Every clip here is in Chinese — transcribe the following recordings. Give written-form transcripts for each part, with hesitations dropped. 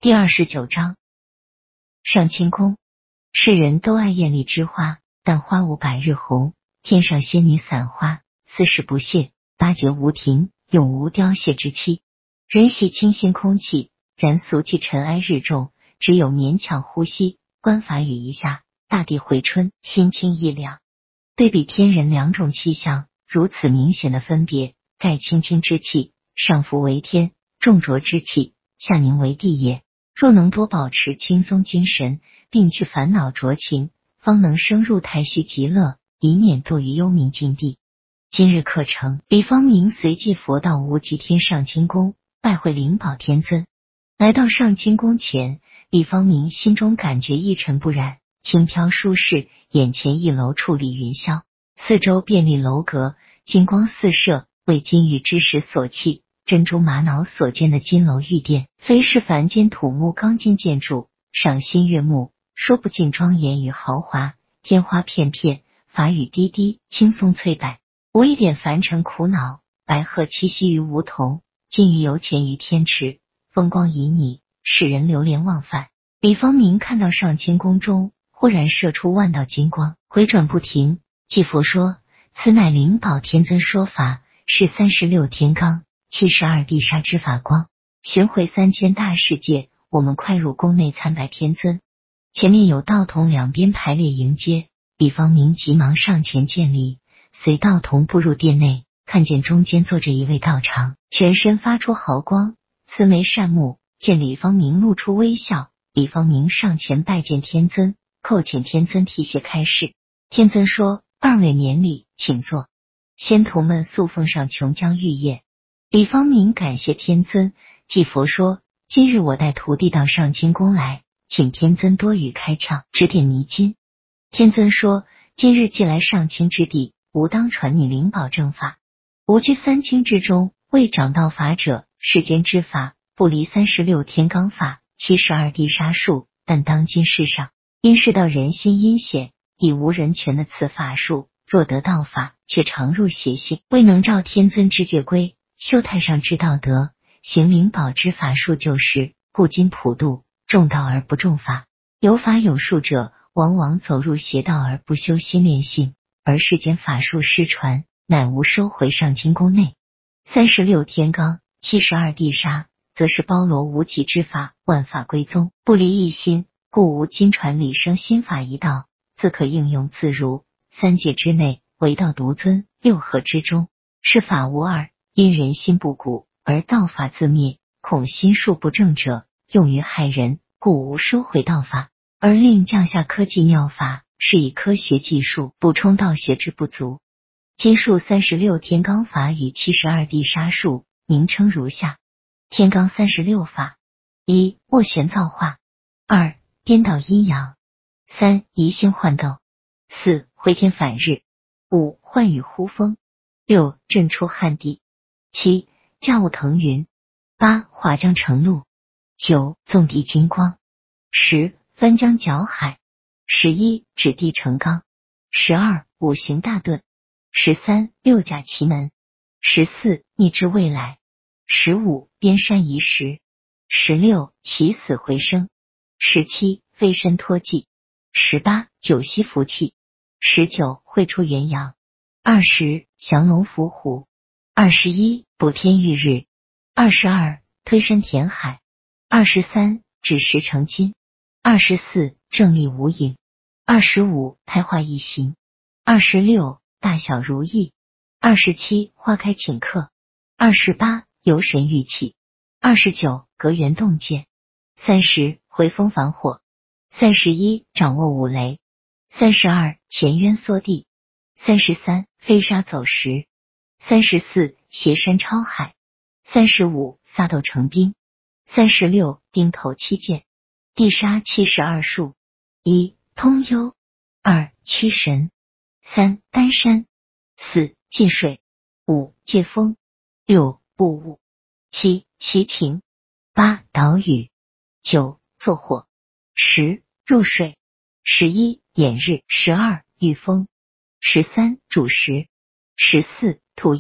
第29章，上清宫。世人都爱艳丽之花，但花无百日红。天上仙女散花，四时不谢，八节无停，永无凋谢之期。人喜清新空气，然俗气尘埃日重，只有勉强呼吸。观法雨一下，大地回春，心清意凉。对比天人两种气象，如此明显的分别，盖清清之气，上浮为天；重浊之气，下凝为地也。若能多保持轻松精神，并去烦恼浊情，方能升入太虚极乐，以免堕于幽冥境地。今日课程，李方明随即佛到无极天上清宫，拜会灵宝天尊。来到上清宫前，李方明心中感觉一尘不染，轻飘舒适。眼前一楼矗立云霄，四周遍立楼阁，金光四射，为金玉之石所砌，珍珠玛瑙所建的金楼玉殿，非是凡间土木钢筋建筑，赏心悦目，说不尽庄严与豪华。天花片片，法雨滴滴，轻松翠柏，无一点凡尘苦恼。白鹤栖息于梧桐，金鱼游潜于天池，风光旖旎，使人流连忘返。李方明看到上清宫中忽然射出万道金光，回转不停。继佛说：“此乃灵宝天尊说法，是36天罡、72地煞之法光，巡回3000大世界。”我们快入宫内参拜天尊。前面有道童两边排列迎接，李方明急忙上前见礼，随道童步入殿内，看见中间坐着一位道长，全身发出豪光，慈眉善目，见李方明露出微笑。李方明上前拜见天尊，叩请天尊替谢开示。天尊说：“二位免礼，请坐。”仙徒们速奉上琼浆玉液。李方明感谢天尊，继佛说：“今日我带徒弟到上清宫来，请天尊多予开窍，指点迷津。”天尊说：“今日既来上清之地，吾当传你灵宝正法。吾居三清之中，为掌道法者，世间之法不离36天罡法、72地煞术。但当今世上，因世道人心阴险，已无人权的此法术，若得道法，却常入邪性，未能照天尊之戒规，修太上之道德，行灵宝之法术救世，故今普度，重道而不重法。有法有术者，往往走入邪道而不修心炼性，而世间法术失传，乃无收回上清宫内。36天罡、72地煞，则是包罗无极之法，万法归宗，不离一心，故无今传理生心法一道，自可应用自如。三界之内，唯道独尊；六合之中，是法无二。因人心不古，而道法自灭，恐心术不正者用于害人，故无收回道法，而另降下科技妙法，是以科学技术补充道学之不足。今述36天罡法与72地煞术，名称如下：天罡36法：一、斡旋造化；二、颠倒阴阳；三、移星换斗；四、回天反日；五、换雨呼风；六、震出旱地；七、驾雾腾云；八、划江成陆；九、纵地金光；十、翻江搅海；11、指地成钢；12、五行大遁；13、六甲奇门；14、逆知未来；15、边山移石；16、起死回生；17、飞身脱际；18、九息服气；19、会出元阳；20、降龙伏虎；21、补天育日；22、推山填海；23、止石成金；24、正立无影；25、胎化一形；26、大小如意；27、花开请客；28、游神玉气；29、隔元洞见；30、回风反火；31、掌握五雷；32、潜渊缩地；33、飞沙走石；34、斜山超海；35、撒豆成兵；36、钉头七剑。地煞72术：一、通幽；二、驱神；三、丹山；四、借水；五、借风；六、布雾；七、齐晴；八、导雨；九、作火；十、入水；11、掩日；12、御风；13、主食；14、吐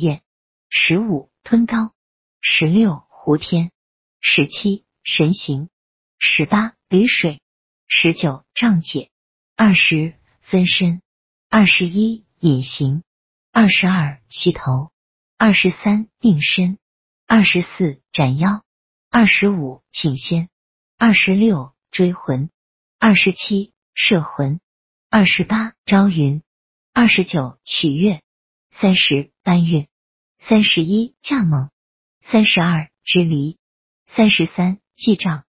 焰；15、吞刀；16、胡天；17、神行； 18捋水，19障解，20分身，21隐形，22虚头，23定身，24斩妖，25请仙，26追魂，27摄魂，28招云，29取乐，30搬运，31驾梦，32支离，33记账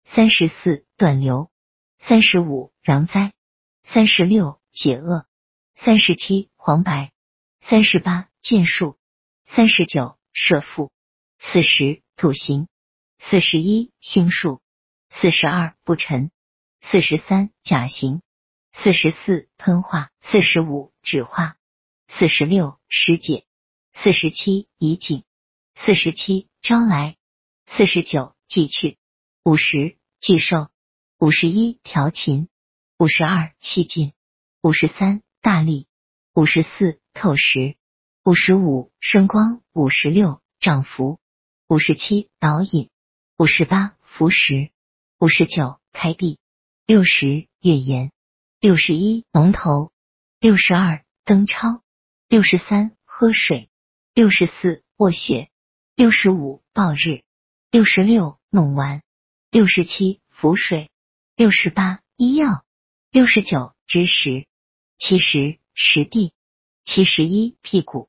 ，34断流，35攘灾，36解厄，37黄白，38剑术，39射覆，40土行，41星术，42不沉，43甲行，44喷化，45纸化，46师解，47移景，47招来，49寄去，50巨兽，51调琴，52气劲，53大力，54透石，55声光，56丈服，57导引，58服食，59开闭，60月言，61龙头，62灯超，63喝水，64卧雪，65暴日，66弄丸，67浮水，68医药，69知识，70实地，71屁股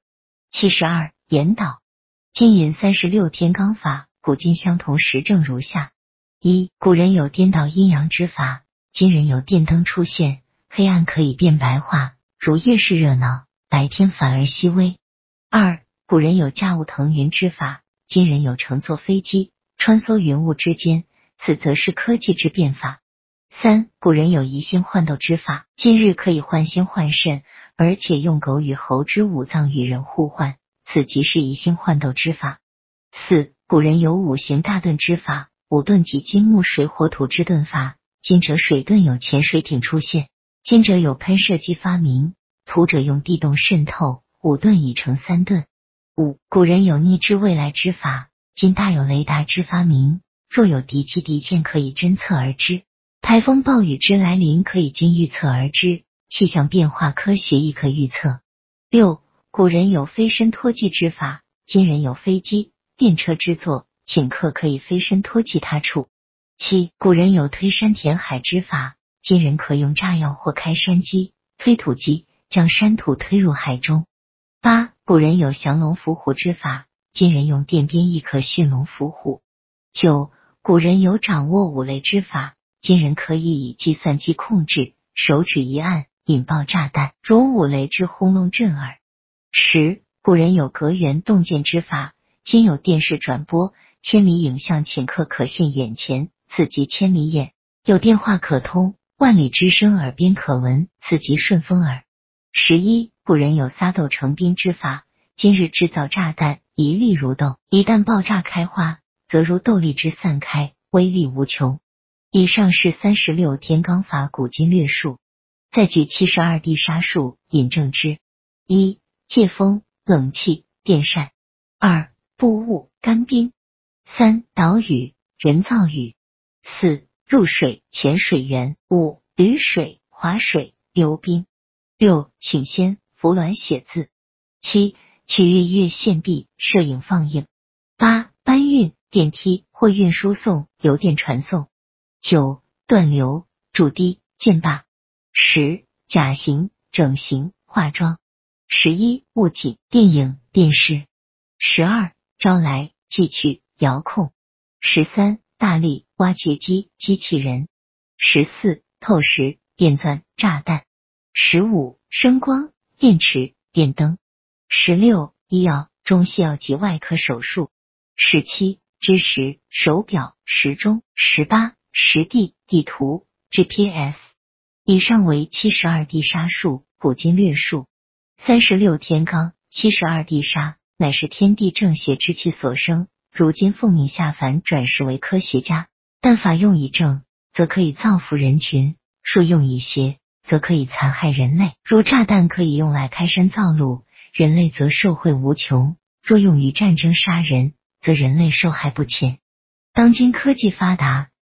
，72引导。金银36天罡法古今相同实证如下：一、古人有颠倒阴阳之法，今人有电灯出现，黑暗可以变白化，如夜市热闹，白天反而熹微。二、古人有驾雾腾云之法，今人有乘坐飞机，穿梭云雾之间，此则是科技之变法。三、古人有移心换斗之法，今日可以换心换肾，而且用狗与猴之五脏与人互换，此即是移心换斗之法。四、古人有五行大遁之法，五遁即金木水火土之遁法，今者水遁有潜水艇出现，今者有喷射机发明，土者用地洞渗透，五遁已成三遁。五、古人有逆知未来之法，今大有雷达之发明，若有敌机敌舰可以侦测而知，台风暴雨之来临可以经预测而知，气象变化科学亦可预测。六、古人有飞身脱迹之法，今人有飞机、电车之作，顷刻可以飞身脱迹他处。七、古人有推山填海之法，今人可用炸药或开山机、推土机将山土推入海中。八、古人有降龙伏虎之法，今人用电鞭亦可驯龙伏虎。九、古人有掌握五雷之法，今人可以以计算机控制，手指一按引爆炸弹，如五雷之轰隆震耳。十、古人有隔缘洞见之法，今有电视转播，千里影像顷刻可现眼前，此即千里眼；有电话可通，万里之声耳边可闻，此即顺风耳。11、古人有撒豆成兵之法，今日制造炸弹，一粒如豆，一旦爆炸开花，则如豆粒之散开，威力无穷。以上是36天罡法古今略述，再举72地杀术引证之。一、借风、冷气、电扇；二、布雾、干冰；三、岛屿、人造雨；四、入水、潜水员；五、捋水、划水、溜冰；六、请仙、扶鸾写字；七、取玉月献璧、摄影放映；八、搬运、电梯或运输送、邮电传送；九、断流、筑堤、建坝；十、甲型、整形、化妆；11物景、电影、电视；12招来、寄去、遥控；13大力、挖掘机、机器人；14透石、电钻、炸弹；15声光、电池、电灯；16医药、中西药及外科手术；17知识、手表、时钟；18实地、地图、GPS。以上为72地杀术古今略述。36天罡、72地杀乃是天地正邪之气所生，如今奉命下凡转世为科学家，但法用以正，则可以造福人群；术用以邪，则可以残害人类。如炸弹可以用来开山造路，人类则受惠无穷；若用于战争杀人，则人类受害不浅。当今科技发达，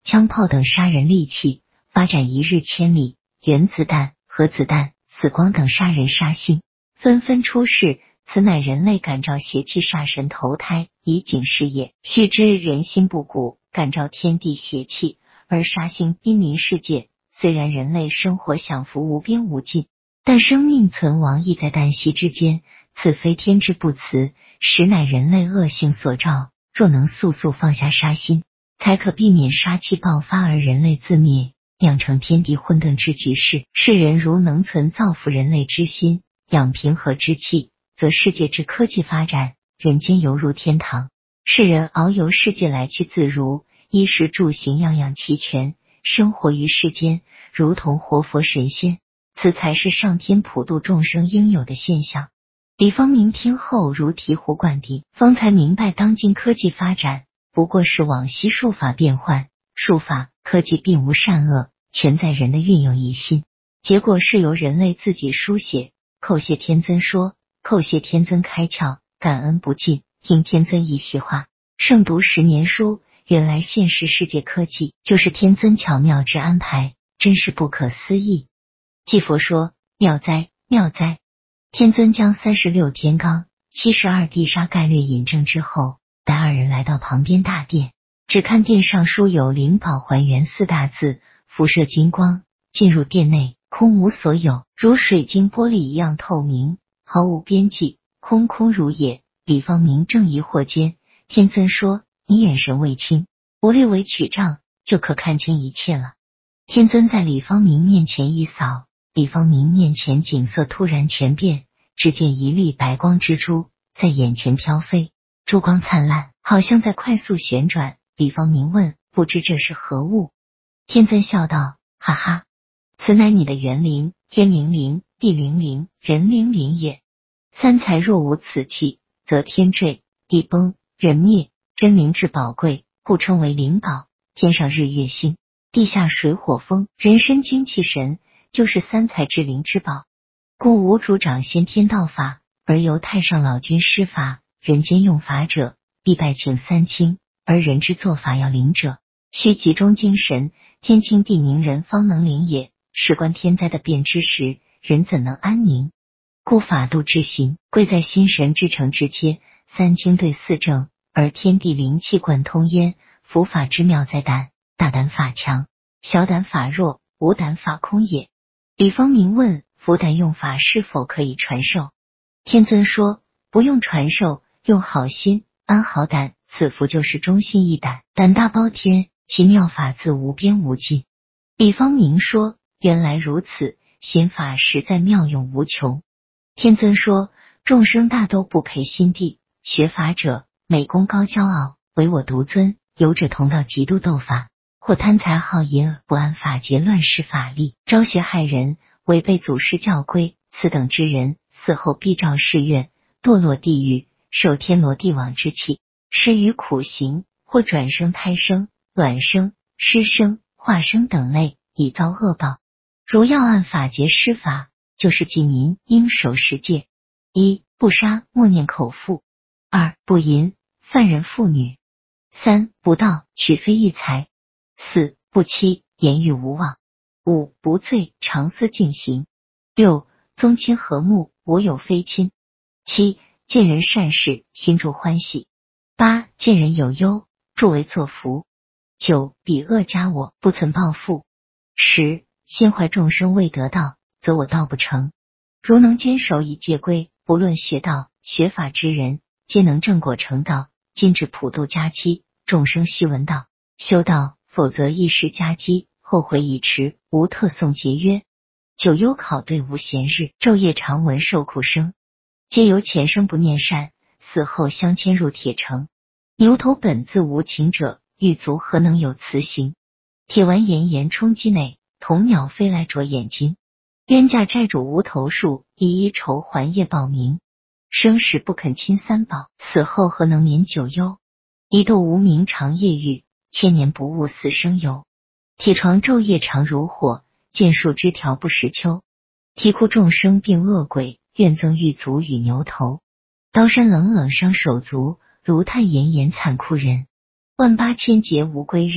枪炮等杀人利器发展一日千里，原子弹、核子弹、死光等杀人杀性纷纷出世，此乃人类感召邪气煞神投胎以警示也。须知人心不古，感召天地邪气而杀性濒临世界。虽然人类生活享福无边无尽，但生命存亡亦在旦夕之间，此非天之不辞，实乃人类恶性所召。若能速速放下杀心，才可避免杀气爆发而人类自灭，酿成天地混沌之局势。世人如能存造福人类之心，养平和之气，则世界之科技发展，人间犹如天堂。世人遨游世界来去自如，衣食住行样样齐全，生活于世间如同活佛神仙，此才是上天普度众生应有的现象。李方明听后如醍醐灌顶，方才明白当今科技发展不过是往昔术法变换，术法科技并无善恶，全在人的运用一心，结果是由人类自己书写。叩谢天尊说，叩谢天尊开窍，感恩不尽。听天尊一席话，胜读10年书。原来现实世界科技就是天尊巧妙之安排，真是不可思议。继佛说，妙哉妙哉。天尊将36天罡、72地杀概略引证之后，带二人来到旁边大殿，只看殿上书有灵宝还原4大字，辐射金光，进入殿内，空无所有，如水晶玻璃一样透明，毫无边际，空空如也。李方明正疑惑间，天尊说，你眼神未清，我略为取杖，就可看清一切了。天尊在李方明面前一扫，李方明面前景色突然全变，只见一粒白光蜘蛛在眼前飘飞，珠光灿烂，好像在快速旋转。李方明问，不知这是何物？天尊笑道，哈哈，此乃你的元灵，天灵灵、地灵灵、人灵灵也。三才若无此气，则天坠地崩人灭，真灵至宝贵，故称为灵宝。天上日月星，地下水火风，人身精气神，就是三才之灵之宝。故无主掌先天道法，而由太上老君施法，人间用法者必拜请三清，而人之做法要灵者，须集中精神，天清地明，人方能灵也。事关天灾的变之时，人怎能安宁？故法度之行，贵在心神之诚之切，三清对四正，而天地灵气贯通焉。伏法之妙在胆，大胆法强，小胆法弱，无胆法空也。李方明问，伏胆用法是否可以传授？天尊说，不用传授，用好心安好胆，此伏就是中心一胆，胆大包天，其妙法自无边无尽。李方明说，原来如此，心法实在妙用无穷。天尊说，众生大都不陪心地，学法者美功高骄傲，唯我独尊，有者同道嫉妒斗法，或贪财好淫而不按法节，乱施法力，招邪害人，违背祖师教规。此等之人，死后必照誓愿，堕落地狱，受天罗地网之气，施于苦行，或转生胎生、卵生、湿生、化生等类，以遭恶报。如要按法节施法，就是记民应守10戒：一、不杀，默念口腹；二、不淫，犯人妇女；三、不盗，取非义财；四、不欺，言语无妄；五、不醉，常思静行；六、宗亲和睦，无有非亲；七、见人善事，心中欢喜；八、见人有忧，助为作福；九、彼恶加我，不曾报复；十、心怀众生未得道，则我道不成。如能坚守以戒规，不论学道学法之人，皆能正果成道。今至普度佳期，众生须闻道修道，否则一时佳期，后悔已迟。无特诵节约，九幽考对无闲日，昼夜常闻受苦声，皆由前生不念善，死后相牵入铁城。牛头本自无情者，狱卒何能有慈行？铁丸炎炎冲击内，铜鸟飞来啄眼睛。冤家债主无头数，一一酬还业报名。生时不肯亲三宝，死后何能免九幽？一斗无名长夜狱，千年不悟死生由。铁床昼夜长如火，剑树枝条不识秋。啼哭众生并恶鬼，愿憎狱卒与牛头。刀山冷冷伤手足，炉炭炎炎惨哭人。万八千劫无归日，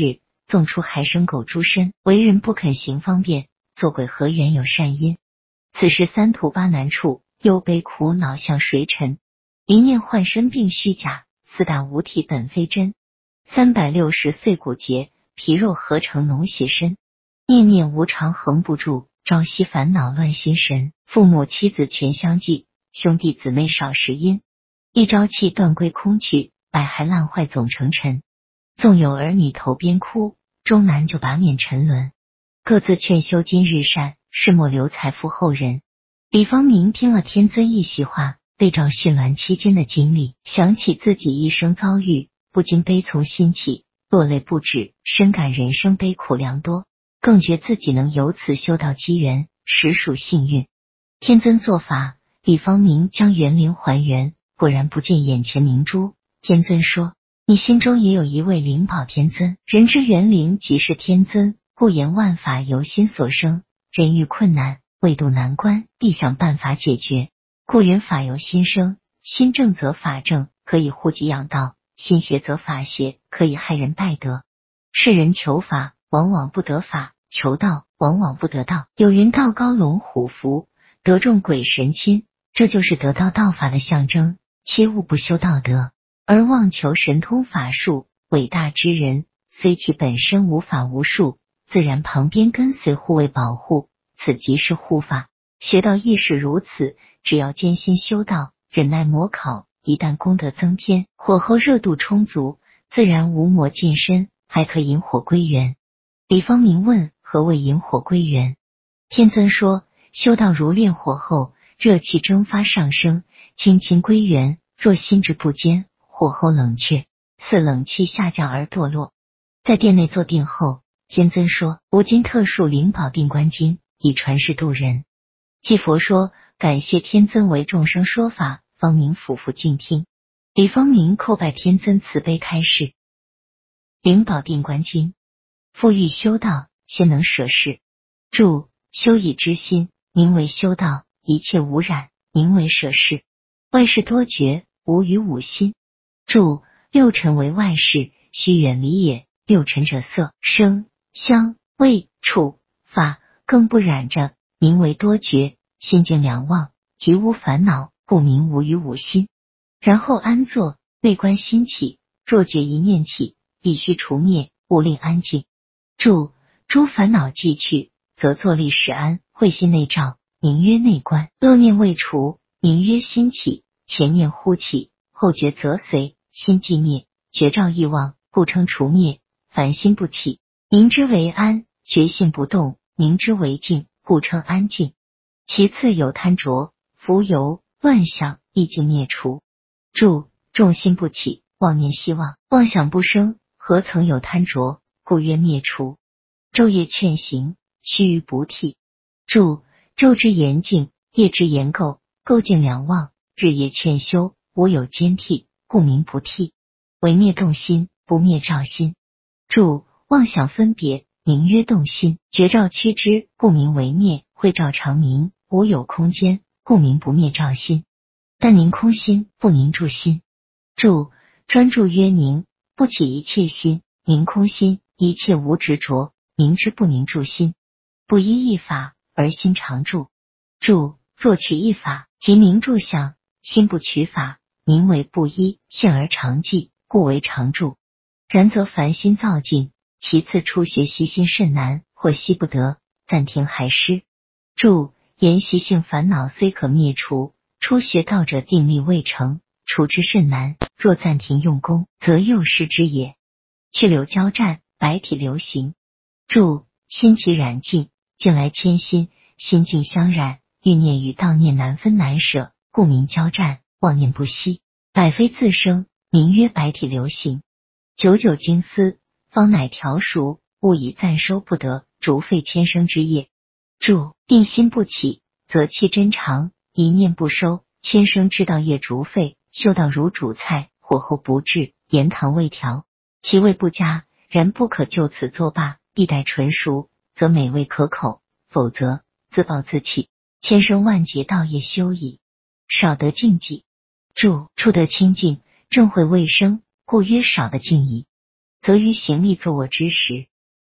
纵出还生狗诸身，为人不肯行方便，做鬼何缘有善因？此时三途八难处，忧悲苦恼向谁沉？一念幻身并虚假，四大无体本非真。360岁骨节，皮肉合成脓血身。念念无常横不住，朝夕烦恼乱心神。父母妻子全相继，兄弟姊妹少时因。一朝气断归空去，百骸烂坏总成尘。纵有儿女头边哭，终难就拔面沉沦。各自劝修今日善，事莫留财富后人。李方明听了天尊一席话，对照殉鸾期间的经历，想起自己一生遭遇，不禁悲从心起，落泪不止，深感人生悲苦良多，更觉自己能由此修道机缘，实属幸运。天尊作法，李方明将园林还原，果然不见眼前明珠。天尊说：“你心中也有一位灵宝天尊，人之园灵即是天尊，故言万法由心所生，人遇困难未渡难关，必想办法解决。故云法由心生，心正则法正，可以护己养道；心邪则法邪，可以害人败德。世人求法，往往不得法；求道，往往不得道。有云道高龙虎伏，得众鬼神亲，这就是得道道法的象征。切勿不修道德，而妄求神通法术。伟大之人，虽其本身无法无术，自然旁边跟随护卫保护，此即是护法。学道亦是如此，只要艰辛修道，忍耐磨考，一旦功德增添，火候热度充足，自然无魔近身，还可引火归元。李方明问：何谓引火归元？天尊说：修道如炼火后，热气蒸发上升，轻轻归元。若心智不坚，火候冷却，似冷气下降而堕落。在殿内坐定后，天尊说：吾今特述灵宝定观经，以传世度人。继佛说：感谢天尊为众生说法，方明俯伏静听。李方明叩拜天尊慈悲开示。灵宝定观经，复欲修道，先能舍事。注：修以知心，名为修道；一切无染，名为舍事。外事多觉，无于五心。注：六尘为外事，须远离也。六尘者色、声、香、味、触、法，更不染着，名为多觉。心静两忘，即无烦恼，故名无于五心。然后安坐，内观心起，若觉一念起，必须除灭，勿令安静。注：诸烦恼既去，则坐立时安，慧心内照，名曰内观。恶念未除，名曰心起。前念忽起，后觉则随，心既灭，觉照亦忘，故称除灭。凡心不起，名之为安；觉性不动，名之为静，故称安静。其次有贪着、浮游、乱想，亦尽灭除。注：众心不起，妄念希望，妄想不生，何曾有贪着？故曰灭除。昼夜劝行，须臾不替。注：昼之严静，夜之严垢，垢净两忘，日夜劝修，无有间替，故名不替。唯灭动心，不灭照心。注：妄想分别，名曰动心；觉照趋之，故名为灭；慧照常明，无有空间，故名不灭照心。但宁空心，不宁住心。注：专注曰宁，不起一切心；宁空心，一切无执着，名之不宁住心。不依一法，而心常住。注：若取一法，即名住相；心不取法，名为不依，现而常寂，故为常住。然则凡心躁尽，其次初学习心甚难，或习不得，暂停还失。注：言习性烦恼虽可灭除，初学道者定力未成，除之甚难，若暂停用功，则又失之也。去柳交战，白体流行。注：心起染尽，近来迁心，心境相染，欲念与道念难分难舍，故名交战；妄念不息，百非自生，名曰白体流行。久久经思，方乃调熟，勿以暂收不得，逐废千生之业。注：定心不起，则气真长；一念不收，千生之道业逐废。修道如煮菜，火候不至，盐糖未调，其味不佳，然不可就此作罢，必待纯熟，则美味可口；否则自暴自弃，千生万劫道业休矣。少得净寂。注：处得清净，正慧未生，故曰少得净矣。则于行力作卧之时，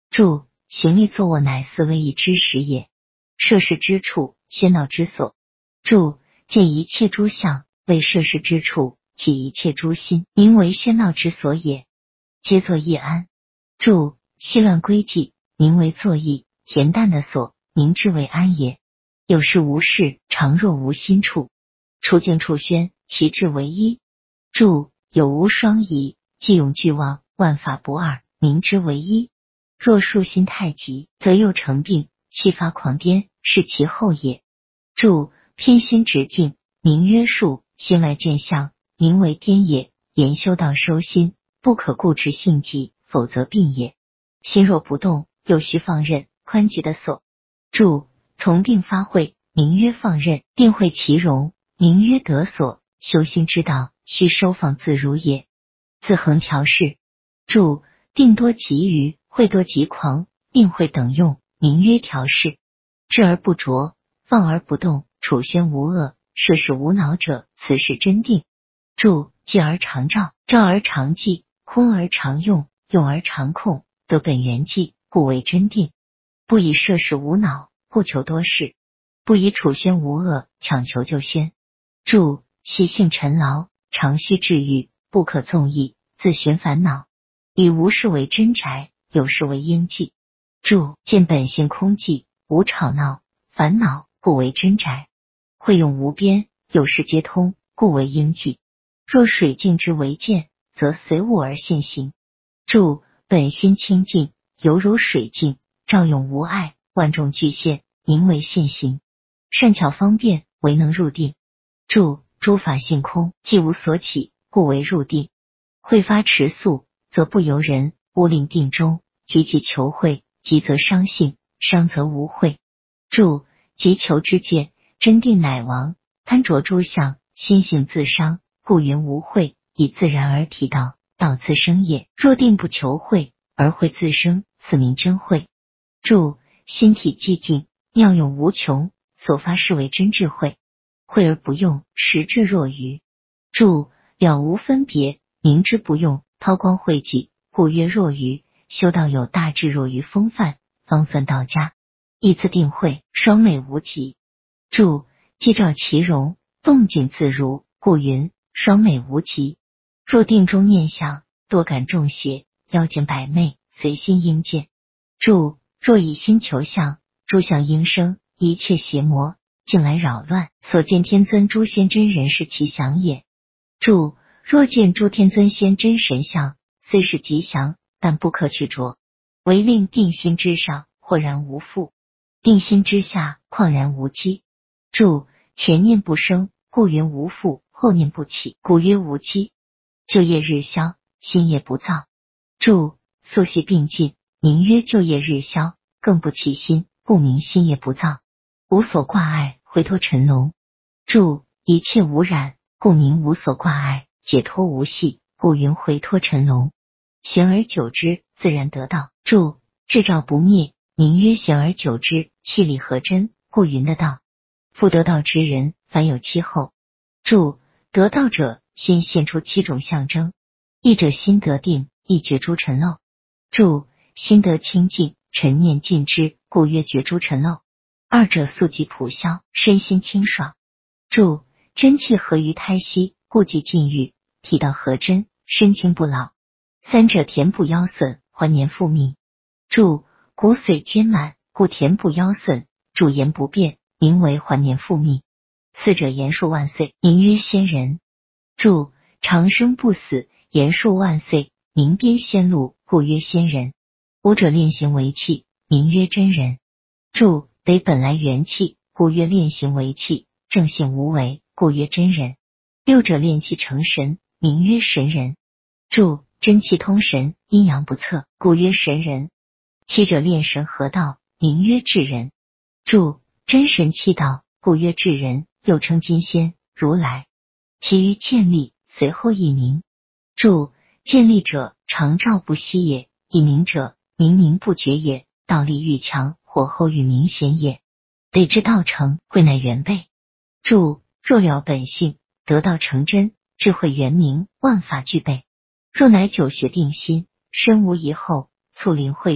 注：行立坐卧乃思维以知识也，涉世之处，先脑之所。注：见一切诸相，为涉世之处，起一切诸心，名为喧闹之所也。皆作意安。注：细乱归寂，名为作意；恬淡的所，名之为安也。有事无事，常若无心处。处静处宣，其志为一。注：有无双宜，既永俱忘，万法不二，名之为一。若数心太急，则又成病，气发狂癫，是其后也。注：偏心直境，名曰数；心外见相，名为颠也。言修道收心，不可固执性急，否则病也。心若不动，又须放任，宽极的所。注：从病发慧，名曰放任；定慧其容，名曰得所。修心之道，须收放自如也。自恒调适。注：定多急于，慧多急狂，定慧等用，名曰调适。治而不着，放而不动，处宣无恶，摄事无恼者，此是真定。注：寂而常照，照而常寂，空而常用，用而常控，得本源寂，故为真定。不以摄事无恼，故求多事；不以处宣无恶，强求就宣。注：习性沉劳，常须治愈，不可纵意，自寻烦恼。以无事为真宅，有事为应寂。注：见本性空寂，无吵闹烦恼，故为真宅。会用无边，有事皆通，故为应寂。若水镜之为见，则随物而现行。注：本心清净，犹如水镜，照用无碍，万众俱现，名为现行。善巧方便，唯能入定。注：诸法性空，既无所起，故为入定。会发迟速，则不由人，勿令定中。急急求慧，急则伤性，伤则无慧。注：急求之见，真定乃亡。贪着诸相，心性自伤，故云无慧，以自然而体道，道自生也。若定不求慧，而慧自生，此名真慧。注：心体寂静，妙用无穷，所发是为真智慧。慧而不用，实质若愚。注：了无分别，明之不用，韬光晦寂，故曰若愚。修道有大智若愚风范，方算道家。意自定慧，双美无极。注：既照其容，动静自如，故云双美无极。若定中念想，多感众邪，妖精百媚，随心应见。注：若以心求相，诸相应生，一切邪魔竟来扰乱，所见天尊诸仙真人是其祥也。注：若见诸天尊仙真神相，虽是吉祥，但不可去着，唯令定心之上，豁然无负；定心之下，旷然无积。注：前念不生，故云无负；后念不起，故曰无积。旧业日消，新业不造。注：宿系并进，名曰旧业日消，更不起心，故名新业不造。无所挂碍，回脱尘笼。注：一切无染，故名无所挂碍，解脱无系，故云回脱尘笼。闲而久之，自然得道。注：智照不灭，名曰闲而久之，气力合真，故云得道。复得道之人，凡有七候。注：得道者，心现出七种象征。一者心得定，一觉诸尘漏。注：心得清净，尘念尽之，故曰觉诸尘漏。二者速疾普消，身心清爽。注：真气合于胎息，故即禁欲，体道合真，身轻不老。三者田不夭损，还年复命。注：骨髓坚满，故田不夭损，主言不变，名为还年复命。四者延寿万岁，名曰仙人。注：长生不死，延寿万岁，名边仙路，故曰仙人。五者练行为气，名曰真人。注：得本来元气，故曰练行为气，正性无为，故曰真人。六者练气成神，名曰神人。注：真气通神，阴阳不测，故曰神人。七者炼神合道，名曰智人。注：真神气道，故曰智人，又称金仙、如来。其余见力，随后一名。注：见力者，常照不息也；一名者，明明不觉也。道力愈强，火候愈明显也。得知道成，慧乃原备。注：若了本性，得道成真，智慧圆明，万法具备。若乃久学定心，身无疑后，促灵慧智，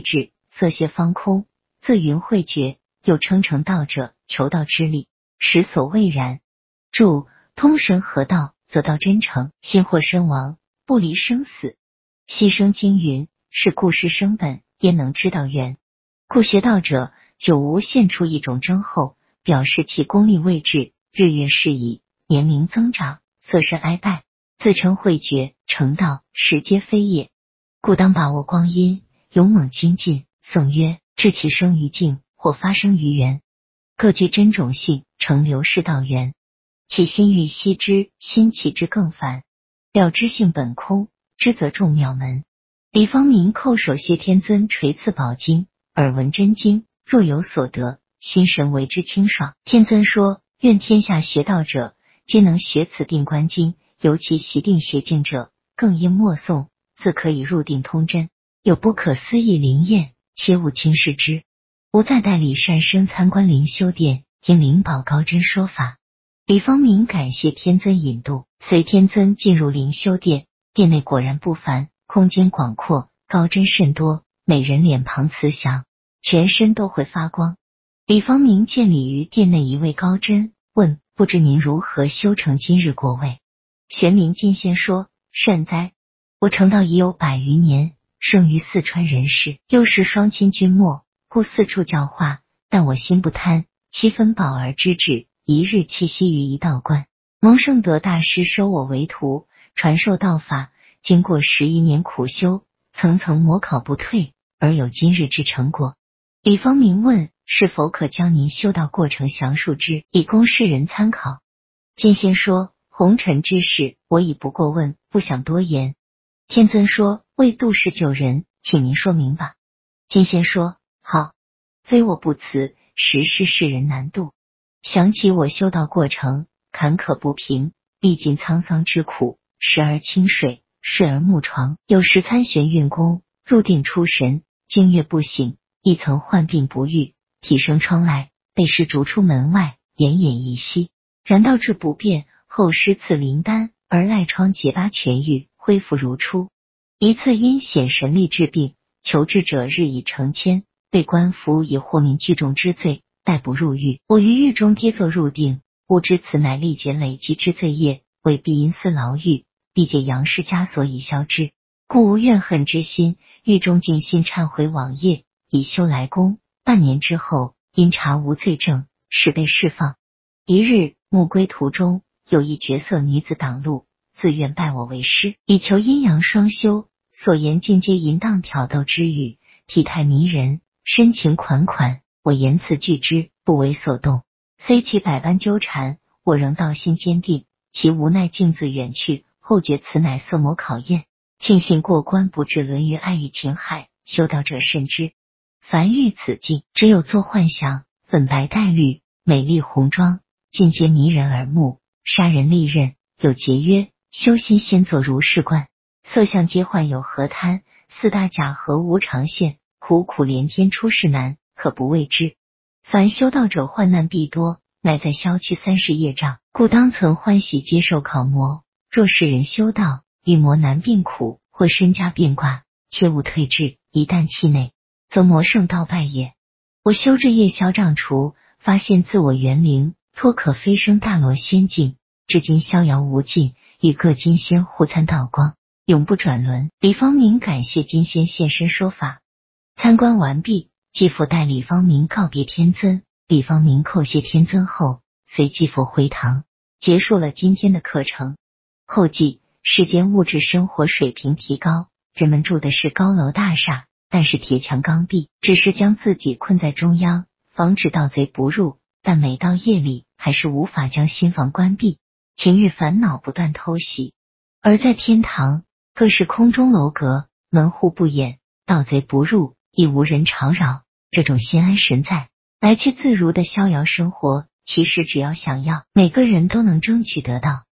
色谢方空，自云慧觉，又称成道者，求道之力，实所未然。注：通神合道，则道真诚，心获身亡，不离生死。牺牲经云：是故事生本，焉能知道缘？故学道者久无现出一种征候，表示其功力未至，日月逝矣，年龄增长，色身哀败，自称慧觉成道，实皆非也。故当把握光阴，勇猛精进。宋曰：至其生于境，或发生于缘，各具真种性，成流世道缘。其心欲悉之，心起之更繁。料知性本空，知则众妙门。李方明叩首谢天尊垂赐宝经，耳闻真经，若有所得，心神为之清爽。天尊说：愿天下学道者，皆能学此定观经，尤其习定学经者，更应默诵，自可以入定通真。有不可思议灵验，切勿轻视之。吾在代理善生参观灵修殿，听灵宝高真说法。李方明感谢天尊引渡，随天尊进入灵修殿，殿内果然不凡，空间广阔，高真甚多，每人脸庞慈祥，全身都会发光。李方明见礼于殿内一位高真，问：不知您如何修成今日国位？玄冥金仙说：善哉，我成道已有100余年，生于四川人世，幼时双亲均没，故四处教化，但我心不贪，七分饱而知止，一日栖息于一道观。蒙圣德大师收我为徒，传授道法，经过11年苦修，层层模考不退，而有今日之成果。李方明问：是否可将您修道过程详述之，以供世人参考？金仙说：红尘之事，我已不过问，不想多言。天尊说：为度世救人，请您说明吧。金仙说：好，非我不辞，实是世人难度。想起我修道过程，坎坷不平，历尽沧桑之苦，时而清水，睡而木床，有时参玄运功，入定出神，经月不醒，亦曾患病不愈，体生疮痍，被师逐出门外，奄奄一息。然道治不便，后施赐灵丹，而赖疮结疤痊愈，恢复如初。一次因显神力治病，求治者日以成千，被官府以祸民聚众之罪逮捕入狱。我于狱中跌坐入定，悟知此乃历劫累积之罪业，为必因私牢狱，必借杨氏枷锁以消之，故无怨恨之心。狱中静心忏悔往业，以修来功。半年之后，因查无罪证，始被释放。一日，暮归途中，有一绝色女子挡路，自愿拜我为师，以求阴阳双修。所言尽皆淫荡挑逗之语，体态迷人，深情款款。我言辞拒之，不为所动。虽其百般纠缠，我仍道心坚定。其无奈径自远去，后觉此乃色魔考验，庆幸过关，不至沦于爱欲情海。修道者慎之，凡遇此境，只有作幻想，粉白带绿，美丽红妆，尽皆迷人耳目，杀人利刃。有节约，修心先作如是观。色相皆幻有何贪？四大假合无常现，苦苦连天出世难，可不畏之。凡修道者患难必多，乃在消去30业障，故当曾欢喜接受考磨。若是人修道，遇磨难病苦，或身家变卦，切勿退志，一旦气馁，则魔圣道败也。我修至业消障除，发现自我元灵，托可飞升大罗仙境，至今逍遥无尽，与各金仙互参道光，永不转轮。李方明感谢金仙现身说法。参观完毕，继父带李方明告别天尊。李方明叩谢天尊后，随继父回堂，结束了今天的课程。后记：世间物质生活水平提高，人们住的是高楼大厦，但是铁墙钢壁，只是将自己困在中央，防止盗贼不入，但每到夜里，还是无法将心房关闭，情欲烦恼不断偷袭。而在天堂，各是空中楼阁，门户不掩，盗贼不入，亦无人吵扰。这种心安神在，来去自如的逍遥生活，其实只要想要，每个人都能争取得到。